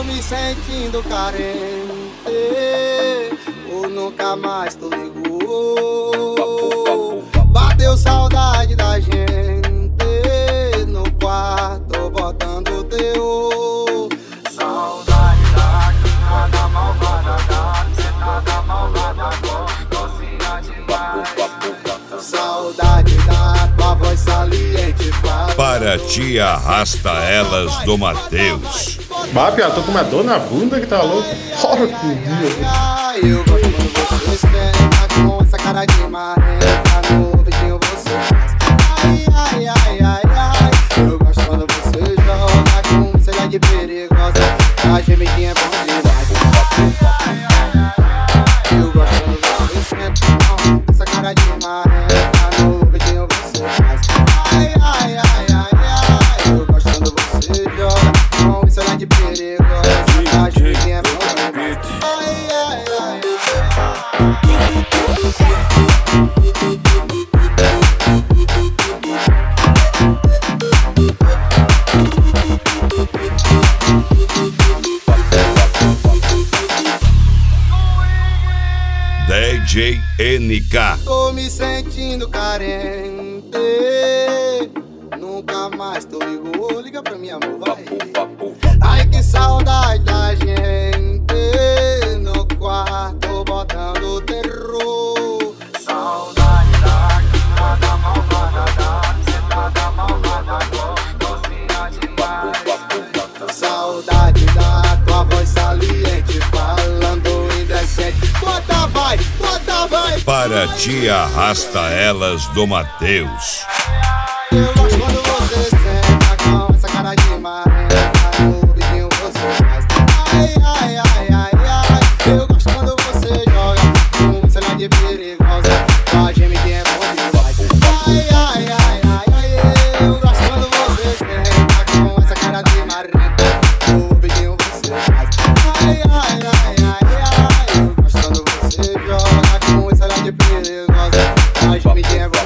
me sentindo carente, ou nunca mais tu ligou. Bateu saudade da gente no quarto, botando teu. Saudade da cantada malvada, da sentada malvada, docinha demais. Saudade da tua voz saliente. Para ti arrasta elas do Mateus. Bah, piada, tô com uma dor na bunda que tá louco. Fora que dia. Eu gosto quando você senta com essa cara de marreta, no beijinho você faz. Ai, ai, ai, ai, ai. Eu gosto quando você joga com selha de perigosa, a gemidinha é bom demais. Eu gosto quando você senta com essa cara de marreta, no beijinho você faz. Ai, ai, ai, ai, ai. Eu gosto quando você joga com selha de perigosa, a gemidinha é bom demais. Ai, ai, ai. DJ NK. Tô me sentindo carente, nunca mais tu ligou. Liga pra mim, amor, vai. Ai, que saudade da gente no quarto, botando terror. Saudade da cantada malvada, da sentada malvada, docinha demais. Saudade da tua voz saliente, falando indecente. Bota vai, bota vai. Para ti arrasta elas do Mateus. Eu gosto quando você senta com essa cara de marreta, no beijinho você faz. Ai, ai, ai, ai, ai. Eu gosto quando você joga com selha de perigosa, a gemidinha é bom demais. Ai, ai, ai, ai, ai. Eu gosto quando você senta com essa cara de marreta, no beijinho você faz. Ai, ai, ai, ai, ai. Eu gosto quando você joga com selha de perigosa, a gemidinha é bom demais.